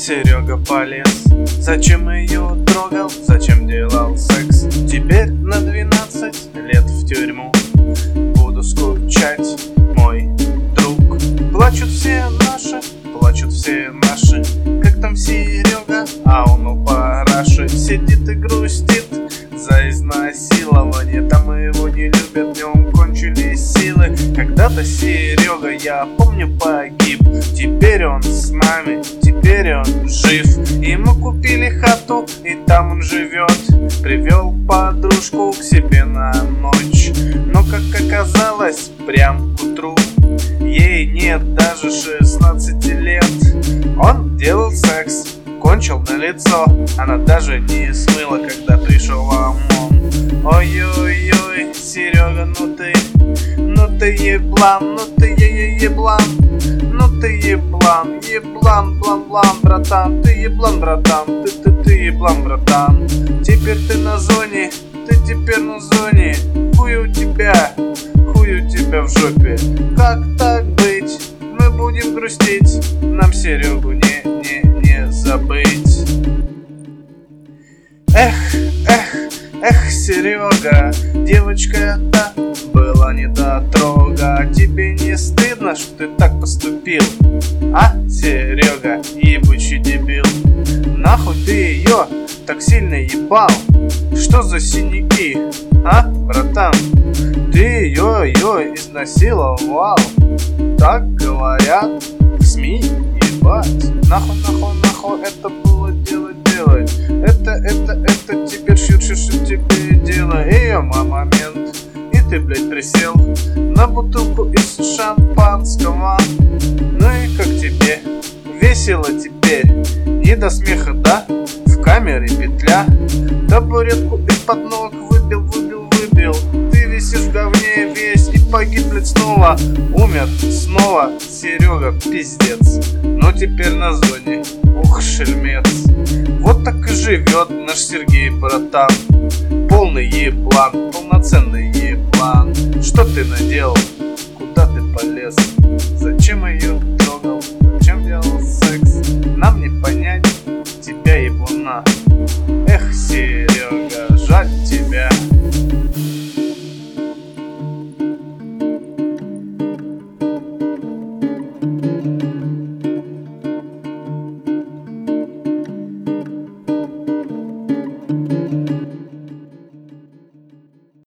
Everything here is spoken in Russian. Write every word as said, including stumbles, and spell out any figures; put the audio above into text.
Серега полез. Зачем ее трогал, зачем делал секс? Теперь на двенадцать лет в тюрьму. Буду скучать, мой друг. Плачут все наши, плачут все наши. Как там Серега, а он у параши сидит и грустит за изнасилование. Там его не любят, в нем кончились силы. Когда-то Серега, я помню, погиб. Теперь он с нами, теперь он жив. Ему купили хату, и там он живет. Привел подружку к себе на ночь. Но, как оказалось, прям к утру ей нет даже шестнадцати лет. Он делал секс, кончил на лицо. Она даже не смыла, когда пришел ОМОН. Ой-ой-ой, Серега, ну ты, ну ты еблан, ну ты е-е-еблан. Ну ты еблан, еблан, блан-блан, братан. Ты еблан, братан, ты ты ты еблан, братан. Теперь ты на зоне, ты теперь на зоне. Хуй у тебя, хуй у тебя в жопе. Как так быть? Мы будем грустить. Нам Серегу не, не, не забыть. Эх, эх, эх, Серега, девочка-то была недотрога. Тебе не стыдно, что ты так поступил? А, Серега, ебучий дебил. Нахуй ты ее так сильно ебал? Что за синяки, а, братан? Ты ее, ее изнасиловал. Так говорят в СМИ, ебать. Нахуй, нахуй, нахуй это было делать, делать. Это, это, это теперь шут, шут, шут тебе дело. Ее момент. И ты, блядь, присел на бутылку из шампанского. Ну и как тебе? Весело теперь? Не до смеха, да? В камере петля. Табуретку из-под ног выбил, выбил, выбил. Ты висишь в говне весь и погиб, блядь, снова. Умер снова, Серега, пиздец. Но теперь на зоне, ух, шельмец. Вот так и живет наш Сергей, братан. Полный еблан, полноценный еблан. Что ты наделал? Куда ты полез? Зачем ее трогал? Зачем делал секс? Нам не понять тебя, еблана. Эх, Серега, жаль тебя.